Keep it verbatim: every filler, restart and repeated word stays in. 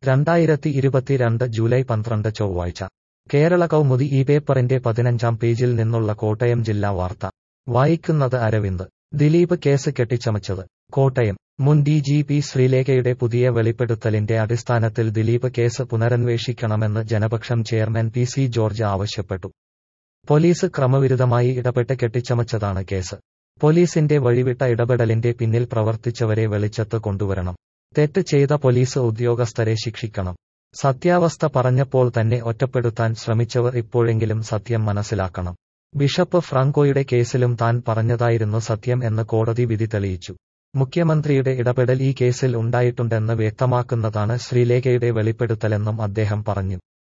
രണ്ടായിരത്തി ഇരുപത്തിരണ്ട് ജൂലൈ പന്ത്രണ്ട് ചൊവ്വാഴ്ച കേരള കൗമുദി ഈ പേപ്പറിന്റെ പതിനഞ്ചാം പേജിൽ നിന്നുള്ള കോട്ടയം ജില്ലാ വാർത്ത വായിക്കുന്നത് അരവിന്ദ്. ദിലീപ് കേസ് കെട്ടിച്ചമച്ചത്. കോട്ടയം. മുൻ ഡി ജി പി ശ്രീലേഖയുടെ പുതിയ വെളിപ്പെടുത്തലിന്റെ അടിസ്ഥാനത്തിൽ ദിലീപ് കേസ് പുനരന്വേഷിക്കണമെന്ന് Janapaksham chairman P C George ആവശ്യപ്പെട്ടു. പോലീസ് ക്രമവിരുദ്ധമായി ഇടപെട്ട് കെട്ടിച്ചമച്ചതാണ് കേസ്. പോലീസിന്റെ വഴിവിട്ട ഇടപെടലിന്റെ പിന്നിൽ പ്രവർത്തിച്ചവരെ വെളിച്ചത്ത് കൊണ്ടുവരണം. തെറ്റ് ചെയ്ത പോലീസ് ഉദ്യോഗസ്ഥരെ ശിക്ഷിക്കണം. സത്യാവസ്ഥ പറഞ്ഞപ്പോൾ തന്നെ ഒറ്റപ്പെടുത്താൻ ശ്രമിച്ചവർ ഇപ്പോഴെങ്കിലും സത്യം മനസ്സിലാക്കണം. ബിഷപ്പ് ഫ്രാങ്കോയുടെ കേസിലും താൻ പറഞ്ഞതായിരുന്നു സത്യം എന്ന് കോടതി വിധി തെളിയിച്ചു. മുഖ്യമന്ത്രിയുടെ ഇടപെടൽ ഈ കേസിൽ ഉണ്ടായിട്ടുണ്ടെന്ന് വ്യക്തമാക്കുന്നതാണ് ശ്രീലേഖയുടെ വെളിപ്പെടുത്തലെന്നും അദ്ദേഹം പറഞ്ഞു.